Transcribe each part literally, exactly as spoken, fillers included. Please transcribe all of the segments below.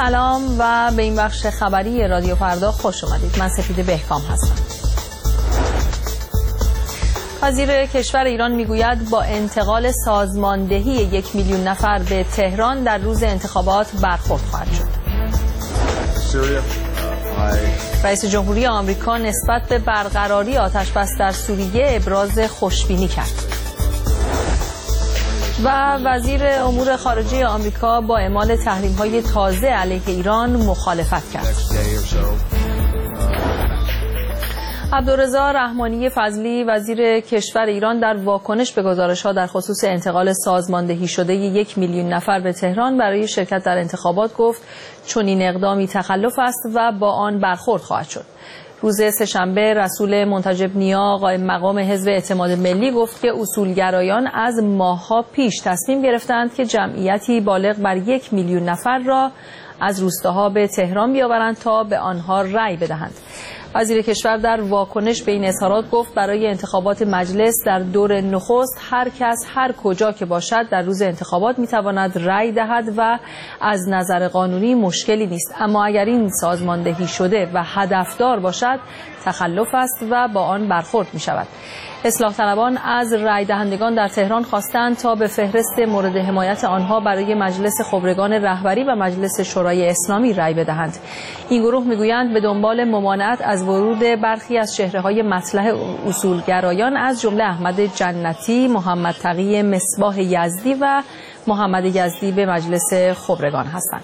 سلام و به این بخش خبری رادیو فردا خوش اومدید. من سپیده بهکام هستم. وزیر کشور ایران میگوید با انتقال سازماندهی یک میلیون نفر به تهران در روز انتخابات برخورد خواهد شد. رئیس جمهوری آمریکا نسبت به برقراری آتش‌بس در سوریه ابراز خوشبینی کرد. و وزیر امور خارجه آمریکا با اعمال تحریم‌های تازه علیه ایران مخالفت کرد. عبدالرضا رحمانی فضلی وزیر کشور ایران در واکنش به گزارش‌ها در خصوص انتقال سازماندهی شده یک میلیون نفر به تهران برای شرکت در انتخابات گفت چنین اقدامی تخلف است و با آن برخورد خواهد شد. روز سه‌شنبه رسول منتجب نیا قائم مقام حزب اعتماد ملی گفت که اصولگرایان از ماه‌ها پیش تصمیم گرفتند که جمعیتی بالغ بر یک میلیون نفر را از روستاها به تهران بیاورند تا به آنها رأی بدهند. وزیر کشور در واکنش به این اظهارات گفت برای انتخابات مجلس در دور نخست هر کس هر کجا که باشد در روز انتخابات میتواند رأی دهد و از نظر قانونی مشکلی نیست، اما اگر این سازماندهی شده و هدفدار باشد تخلف است و با آن برخورد می شود. اصلاح طلبان از رأی دهندگان در تهران خواستند تا به فهرست مورد حمایت آنها برای مجلس خبرگان رهبری و مجلس شورای اسلامی رأی بدهند. این گروه میگویند به دنبال ممانعت از ورود برخی از چهره‌های مطلح اصولگرایان از جمله احمد جنتی، محمد تقی مصباح یزدی و محمد یزدی به مجلس خبرگان هستند.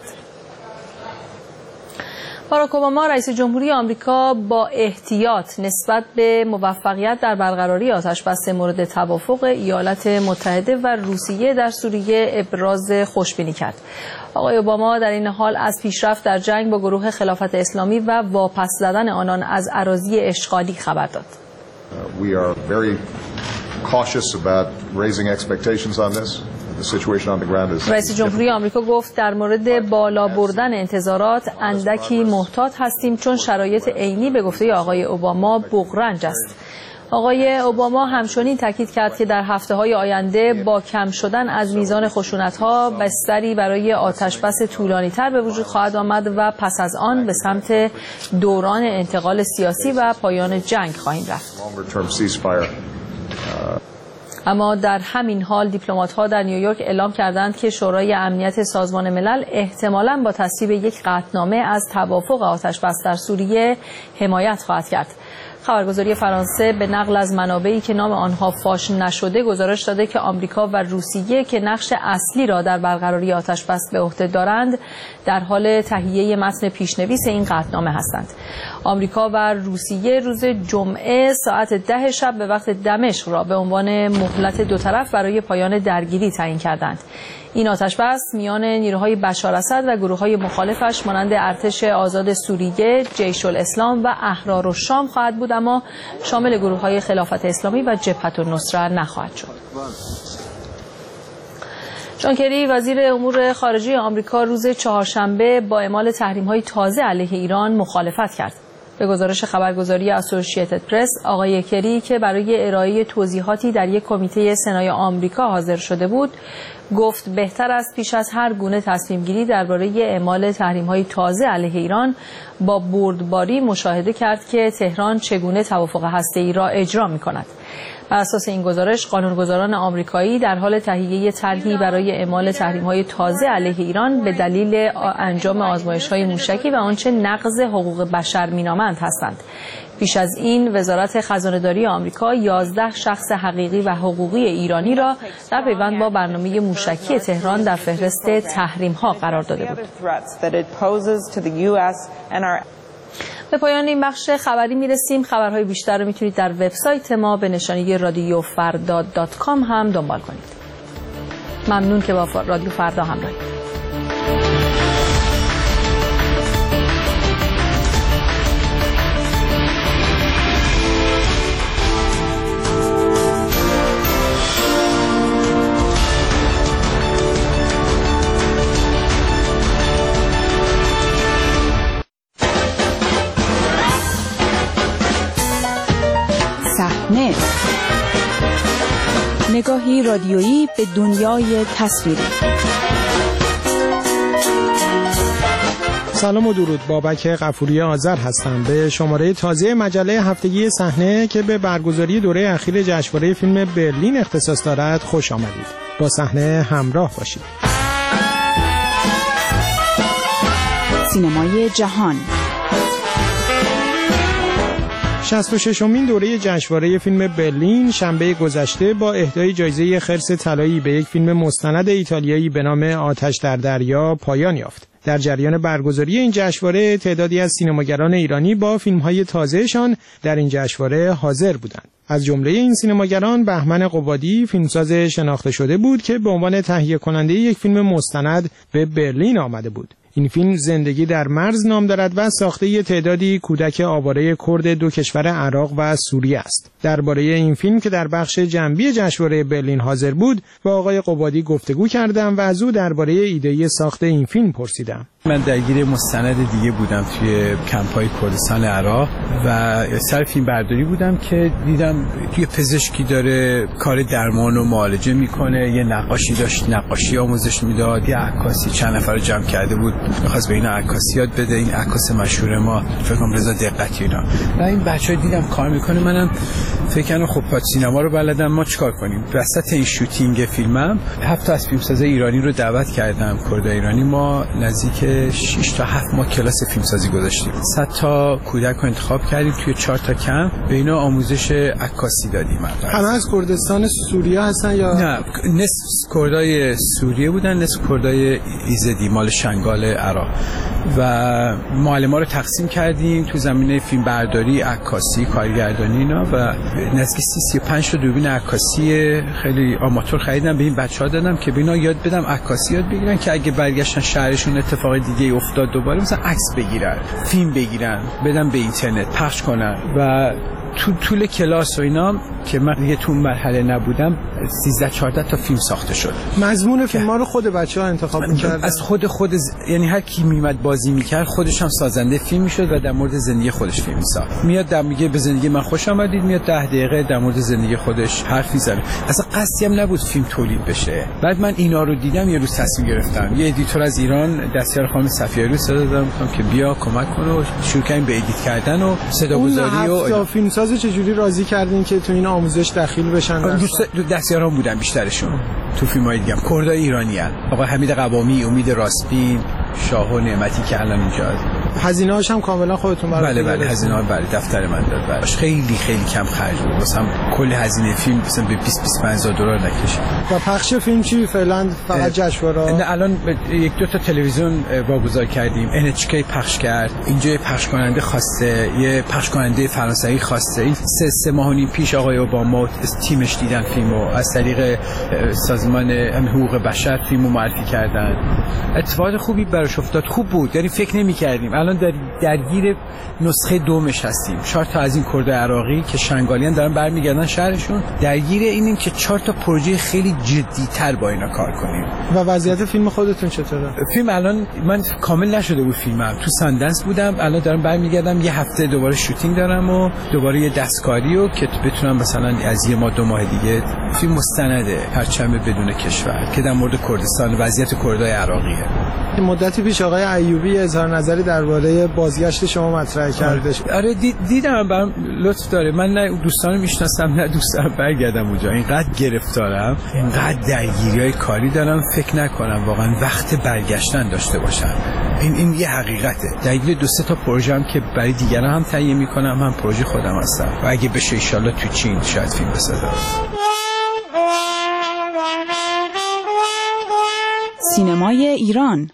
باراک اوباما رئیس جمهوری آمریکا با احتیاط نسبت به موفقیت در برقراری آتش‌بس مورد توافق ایالات متحده و روسیه در سوریه ابراز خوشبینی کرد. آقای اوباما در این حال از پیشرفت در جنگ با گروه خلافت اسلامی و واپس زدن آنان از اراضی اشغالی خبر داد. We are very cautious about raising expectations on this. رئیس جمهوری آمریکا گفت در مورد بالا بردن انتظارات اندکی محتاط هستیم چون شرایط عینی به گفته آقای اوباما بغرنج است. آقای اوباما همچنین تاکید کرد که در هفته‌های آینده با کم شدن از میزان خشونت‌ها بستری برای آتش‌بس طولانی‌تر به وجود خواهد آمد و پس از آن به سمت دوران انتقال سیاسی و پایان جنگ خواهیم رفت. اما در همین حال دیپلمات‌ها در نیویورک اعلام کردند که شورای امنیت سازمان ملل احتمالاً با تصویب یک قطعنامه از توافق آتش‌بس در سوریه حمایت خواهد کرد. خبرگزاری فرانسه به نقل از منابعی که نام آنها فاش نشده گزارش داده که آمریکا و روسیه که نقش اصلی را در برقراری آتش‌بس به عهده دارند در حال تهیه متن پیشنویس این قطعنامه هستند. آمریکا و روسیه روز جمعه ساعت ده شب به وقت دمشق را به عنوان مهلت دو طرف برای پایان درگیری تعیین کردند. این آتش‌بس میان نیروهای بشار اسد و گروه‌های مخالفش مانند ارتش آزاد سوریه، جیش الاسلام و احرار الشام خواهد بود، اما شامل گروه‌های خلافت اسلامی و جبهة النصره نخواهد شد. جان کری وزیر امور خارجه آمریکا روز چهارشنبه با اعمال تحریم‌های تازه علیه ایران مخالفت کرد. به گزارش خبرگزاری اسوسییتد پرس، آقای کری که برای ارائه توضیحاتی در یک کمیته سنای آمریکا حاضر شده بود، گفت بهتر است پیش از هر گونه تصمیم گیری درباره اعمال تحریم‌های تازه علیه ایران با بردباری مشاهده کرد که تهران چگونه توافق هسته‌ای را اجرا می‌کند. بر اساس این گزارش قانونگذاران آمریکایی در حال تهیه طرحی برای اعمال تحریم‌های تازه علیه ایران به دلیل انجام آزمایش‌های موشکی و آنچه نقض حقوق بشر می‌نامند هستند. پیش از این وزارت خزانه‌داری آمریکا یازده شخص حقیقی و حقوقی ایرانی را در پیوند با برنامه موشکی تهران در فهرست تحریم‌ها قرار داده بود. به پایان این بخش خبری میرسیم. خبرهای بیشتر رو میتونید در وبسایت ما به نشانی رادیو فردا دات کام هم دنبال کنید. ممنون که با رادیو فردا همراهید. نگاهی رادیویی به دنیای تصویری. سلام و درود، بابک غفوری آذر هستم. به شماره تازه مجله هفتگی صحنه که به برگزاری دوره اخیر جشنواره فیلم برلین اختصاص دارد خوش آمدید. با صحنه همراه باشید. سینمای جهان شصت و ششمین دوره جشنواره فیلم برلین شنبه گذشته با اهدای جایزه خرس طلایی به یک فیلم مستند ایتالیایی به نام آتش در دریا پایان یافت. در جریان برگزاری این جشنواره تعدادی از سینماگران ایرانی با فیلم‌های تازه‌شان در این جشنواره حاضر بودند. از جمله این سینماگران بهمن قبادی، فیلمساز شناخته شده بود که به عنوان تهیه کننده یک فیلم مستند به برلین آمده بود. این فیلم زندگی در مرز نام دارد و ساخته تعدادی کودک آواره کرد دو کشور عراق و سوریه است. درباره این فیلم که در بخش جنبی جشنواره برلین حاضر بود با آقای قبادی گفتگو کردم و از او درباره ایده ساخت این فیلم پرسیدم. من درگیر مستند دیگه بودم توی کمپ‌های کردستان عراق و سر فیلم برداری بودم که دیدم یه پزشکی داره کار درمان و معالجه میکنه، یه نقاشی داشت نقاشی آموزش میداد، یه عکاسی چند نفر رو جمع کرده بود می‌خواست به این عکاسی یاد بده، این عکاس مشهور ما فکر کنم رضا دقتی اینا. و این بچه‌ها دیدم کار میکنه، منم فکر کردم خب پات سینما رو بلدم، ما چیکار کنیم؟ وسط این شوتینگ فیلمم هفت تا از فیلمسازای ایرانی رو دعوت کردم، کرد ایرانی. ما نزدیک شش تا هفت ماه کلاس فیلمسازی گذاشتیم. صد تا کودک رو انتخاب کردیم توی چهار تا کمپ، به اینا آموزش عکاسی دادیم. همه از کردستان سوریه هستن یا نه؟ نصف کردای سوریه بودن، نصف کردای ایزدی مال شنگال عراق. و معلم‌ها رو تقسیم کردیم تو زمینه فیلم برداری، عکاسی، کارگردانی اینا و نزدیک سی سی و پنج تا دوربین عکاسی خیلی آماتور خریدم به این بچه‌ها دادم که بینا یاد بدم عکاسی یاد بگیرن که اگه برگشتن شهرشون اتفاق دیگه افتاد دوباره مثلا عکس بگیرن، فیلم بگیرن، بدن به اینترنت پخش کنن. و تو طول کلاس و اینا که من دیگه تو مرحله نبودم سیزده چهارده تا فیلم ساخته شد. مضمون فیلم‌ها رو خود بچه‌ها انتخاب می‌کردن؟ از خود خود یعنی هر کی میومد بازی می‌کرد خودش هم سازنده فیلم می‌شد و در مورد زندگی خودش فیلم می‌ساخت. میاد در میگه به زندگی من خوش آمدید، میاد ده دقیقه در مورد زندگی خودش حرف می‌زنه. اصلا قصدی هم نبود فیلم تولید بشه. بعد من اینا رو دیدم یه روز تصمیم گرفتم، یه ادیتور از ایران دستیار خانم صفیاری رو صدا دادم گفتم که بیا کمک کن و شروع کنیم به ادیت کردن و صداگذاری و اون فیلمساز چجوری راضی کردین که تو این آموزش داخل بشن؟ دوست دستیاران بودن بیشترشون تو فیلم‌های دیگه، کردای ایرانیان، آقا حمید قوامی، امید راسپین، شاه و نعمتی که الان اینجا. هزینه‌هاش هم کاملا خودتون برداشت؟ بله بله هزینه‌ها بله دفتر من داد. بله خیلی خیلی کم خرج بود، مثلا کل هزینه فیلم مثلا به بیست بیست و پنج هزار دلار نکشید. و پخش فیلم چی فعلا فقط جشنواره؟ نه الان یک دو تا تلویزیون واگذار کردیم، ان اچ کی پخش کرد، اینجا یه پخش کننده خواسته، یه پخش کننده فرانسوی خواسته. این سه سه ماه و نیم پیش آقای اوباما تیمش دیدن فیلمو، از طریق سازمان حقوق بشر فیلمو معرفی کردن. اتفاق خوبی براش افتاد، خوب بود، یعنی فکر نمی‌کردیم. الان در درگیر نسخه دومش هستیم. چهار تا از این کرد عراقی که شنگالیان دارن برمیگردن شهرشون، درگیر اینیم که چهار تا پروژه خیلی جدی‌تر با اینا کار کنیم. و وضعیت فیلم خودتون چطوره؟ فیلم الان من کامل نشده بود فیلمم، تو ساندنس بودم، الان دارم برمیگردم، یه هفته دوباره شوتینگ دارم و دوباره یه دستکاری و که بتونم مثلا از یه ماه دو ماه دیگه فیلم مستنده پرچم بدون کشور که در مورد کردستان وضعیت کردای عراقیه. مدتی پیش آقای ایوبی اظهار نظری درباره بازگشت شما مطرح کرده. آره دید دیدم، برام لطف داره. من نه دوستانو میشناسم نه دوست دارم برگردم اونجا. اینقدر گرفتارم، اینقدر درگیریای کاری دارم، فکر نکنم واقعا وقت برگشتن داشته باشم. این این یه حقیقته. درگیر دو سه تا پروژه هم که برای دیگران هم تهیه میکنم، هم پروژه خودم هستم و اگه بشه ان شاء الله تو چین شاید فیلم بسازم. سینمای ایران.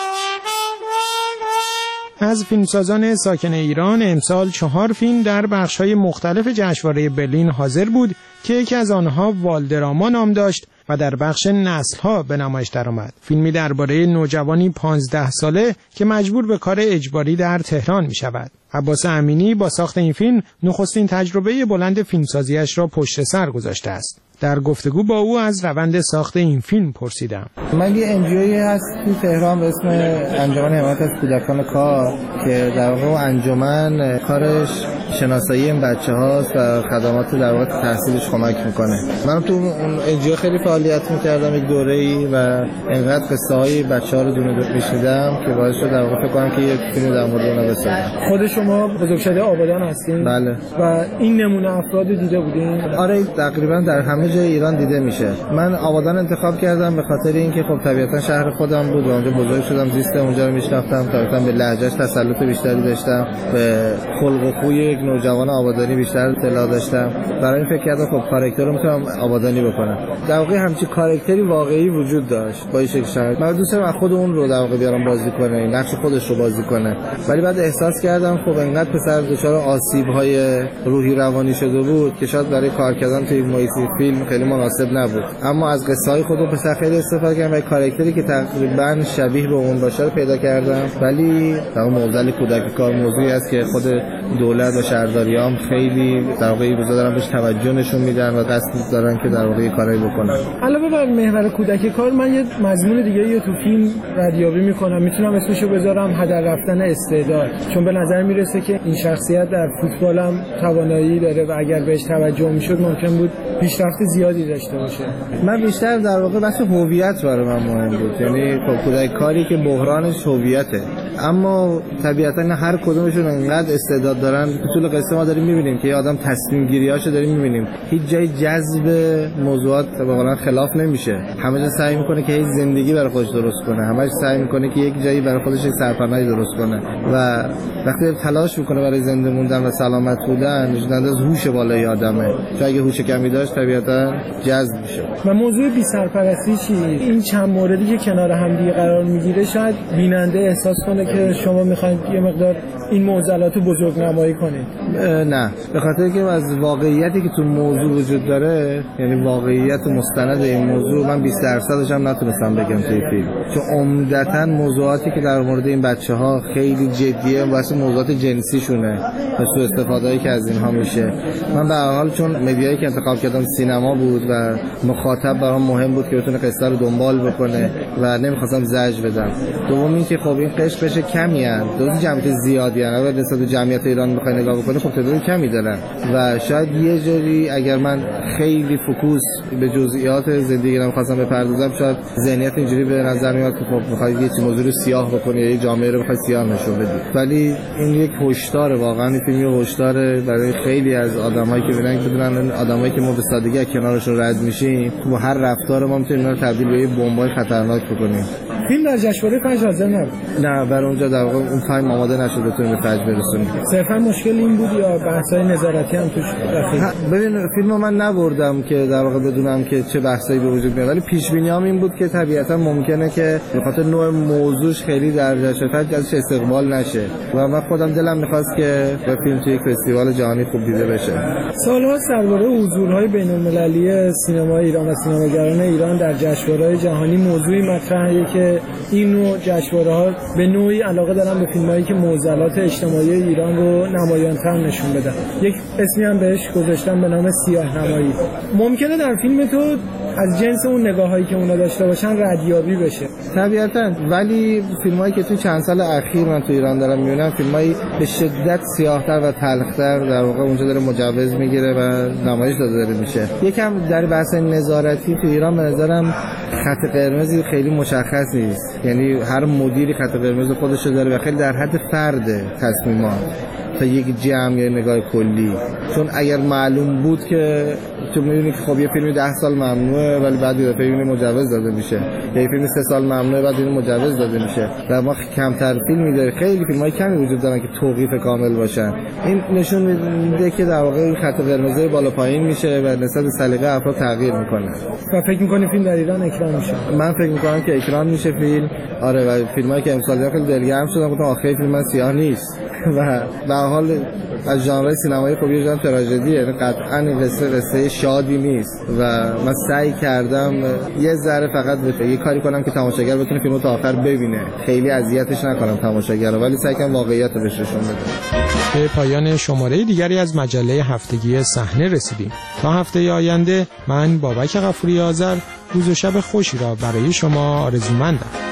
از فیلمسازان ساکن ایران امسال چهار فیلم در بخش‌های مختلف جشنواره برلین حاضر بود که یکی از آنها والدراما نام داشت و در بخش نسل‌ها به نمایش درآمد. فیلمی درباره نوجوانی پانزده ساله که مجبور به کار اجباری در تهران می‌شود. عباس امینی با ساخت این فیلم نخستین تجربه بلند فیلمسازیش را پشت سر گذاشته است. در گفتگو با او از روند ساخت این فیلم پرسیدم. من یه انجیوی هست تو تهران به اسم انجمن حمایت از کودکان کار که در واقع انجمن کارش شناسایی این بچه هاست و خدمات در واقع تحصیلش کمک میکنه. من تو اون انجیو خیلی فعالیت میکردم یک دوره‌ای و انقدر قصه های بچه ها رو دونه دونه میشنیدم که باعث شد در واقع فکر کنم که یک فیلم در مورد اونها بسازم. خود شما بزرگشده آبادان هستین؟ بله. و این نمونه افراد دیده بودین؟ آره تقریبا در همه جای ایران دیده میشه. من آبادان انتخاب کردم به خاطر اینکه خب طبیعتا شهر خودم بود و اونجا بزرگ شدم، زیست اونجا رو میشناختم، طبیعتا به لهجهش تسلط بیشتری داشتم، به خلق و خوی یک نوجوان آبادانی بیشتر اطلاع داشتم. برای این فکر کردم خب کاراکتر رو میتونم آبادانی بکنم. در واقع همچین کاراکتری واقعی وجود داشت با این شکل شهر. من دوست دارم خود اون رو در واقع بیارم بازی کنه، نقش خودش رو بازی کنه. ولی بعد احساس کردم خب انقدر پسر دچار آسیب‌های روحی روانی شده بود که شاید برای کار کردن توی محیط فیلم خیلی مناسب نبود. اما از قصه‌های خود پسر خیلی استفاده کردم و کاراکتری که تقریبا شبیه به اون باشه رو پیدا کردم. ولی در اون معضل کودک کار موضوعی است که خود دولت و شهرداریام خیلی در واقع روزا دارن بهش توجه نشون میدن و قصد دارن که در واقع کارایی بکنن. علاوه بر محور کودک کار من یه مضمون دیگه یه تو فیلم ردیابی میکنم، میتونم اسمشو بذارم هدر رفتن استعداد، چون به نظر میرسه که این شخصیت در فوتبال هم توانایی داره و اگر بهش توجه میشد ممکن بود پیشرفت زیادی داشته باشه. من بیشتر در واقع بحث هویت برای من مهم بود، یعنی خب کودک کاری که بحرانش هویته، اما طبیعتا هر کدومشون انقدر استعداد دارن. طول قصه ما داریم میبینیم که یه آدم تصمیم گیریاشو داریم میبینیم، هیچ جای جذب موضوعات واقعا خلاف نمیشه، همه جا سعی میکنه که هیچ زندگی برای خودش درست کنه، همش سعی میکنه که یک جایی برای خودش یک سرپناهی درست کنه و وقتی تلاش میکنه برای زنده موندن و سلامت بودن نشون از هوش بالای آدمه، چون اگه هوش کمی داشت طبیعتا جذب میشه. و موضوع بی سرپرستی چی؟ این چند موردی که کنار هم دیگه قرار میگیره شاید بیننده احساس کنه که شما میخواید یه مقدار این معضلات رو بزرگنمایی کنید. نه، به خاطر اینکه از واقعیتی که تو موضوع وجود داره، یعنی واقعیت مستند این موضوع، من بیست درصدش هم نتونستم بگم توی فیلم، چون عمدتاً موضوعاتی که در مورد این بچه‌ها خیلی جدیه، واسه موضوعات جنسیشونه و سوء استفاده‌ای که از اینها میشه. من به هر حال چون مدیایی که انتخاب کردم سینما بود و مخاطب برام مهم بود که بتونه قصه رو دنبال بکنه و نمی‌خواستم زجر بدم. دوم اینکه خب این قش قش کمی ان، دو جمعیت زیادی ان، اگر نسبت به جمعیت ایران بخوای نگاه بکنی خب تعداد کمی دارن و شاید یه جوری اگر من خیلی فوکوس به جزئیات زندگی رو خواستم بپردازم شاید ذهنیت اینجوری به نظر میاد که خب می‌خوای یه چیز موضوع رو سیاه بکنی یا یه جامعه رو بخوای سیاه نشون بدی. ولی این یک هشدار، واقعا این فیلم هشدار برای خیلی از آدمایی که ببینن بدونن آدمایی که ما به سادگی از کنارشون رد میشیم با هر رفتار ما میتونیم اینا رو تبدیل به یه بمبای خطرناک بکنیم. فیلم در جشنواره فجر حاضر نبود. نه، برای اونجا در واقع اون تایم آماده نشد بتونیم به فجر برسونیم. صرفا مشکل این بود یا بحث‌های نظارتی هم توش داخل؟ ببین فیلمو من نبردم که در واقع بدونم که چه بحثایی به وجود میاد، ولی پیش بینیام این بود که طبیعتا ممکنه که به خاطر نوع موضوعش خیلی در جشنواره فجر ازش استقبال نشه و من خودم دلم می‌خواست که به فیلم توی یک فستیوال جهانی خوب دیده بشه. سال‌ها درباره حضورهای بین‌المللی سینما ایران و سینماگران ایران در جشنواره‌های جهانی موضوعی مطرحه که این نوع جشنواره‌ها به نوعی علاقه دارن به فیلمایی که معضلات اجتماعی ایران رو نمایان‌تر نشون بدن. یک اسمی هم بهش گذاشتن به نام سیاه‌نمایی. ممکنه در فیلم تو از جنس اون نگاهایی که اونا داشته باشن ردیابی بشه. طبیعتاً، ولی فیلمایی که تو چند سال اخیر من تو ایران دارم میبینم فیلمایی به شدت سیاه‌تر و تلخ‌تر در واقع اونجا داره مجوز میگیره و نمایش داده داره میشه. یکم در بحث نظارتی تو ایران به نظرم خط قرمزی خیلی مشخص نیست، یعنی هر مدیری خط قرمز خودش داره و خیلی در حد فرد تصمیمات تا یک جمع یا نگاه کلی. چون اگر معلوم بود که تو می‌بینی که خب یه فیلمی ده سال ممنوعه ولی بعد یه فیلمی مجوز داده میشه، یا یه فیلمی سه سال ممنوعه بعد این مجوز داده میشه، در ما کمتر فیلمی داره، خیلی فیلمای کمی وجود دارن که توقیف کامل باشن. این نشون میده که در واقع خط قرمزای بالا پایین میشه و نسبت به سلیقه افراد تغییر میکنه. و فکر می‌کنی فیلم در ایران اکران میشه؟ من فکر می‌کنم که اکران میشه فیلم. آره، و فیلمایی که امسال خیلی دلگرم شدن گفتم آخه فیلم من سیاه نیست. و به هر حال از ژانر سینمایی خب یه ژانر تراژدیه، یعنی قطعاً این قصه قصه شادی نیست و من سعی کردم یه ذره فقط به یه کاری کنم که تماشاگر بتونه فیلمو تا آخر ببینه، خیلی اذیتش نکنم تماشاگر، ولی سعی کنم واقعیت رو بهش نشون بدم. به پایان شماره دیگری از مجله هفتگی صحنه رسیدیم. تا هفته آینده من بابک غفوری آذر روز و شب خوشی را برای شما آرزومندم.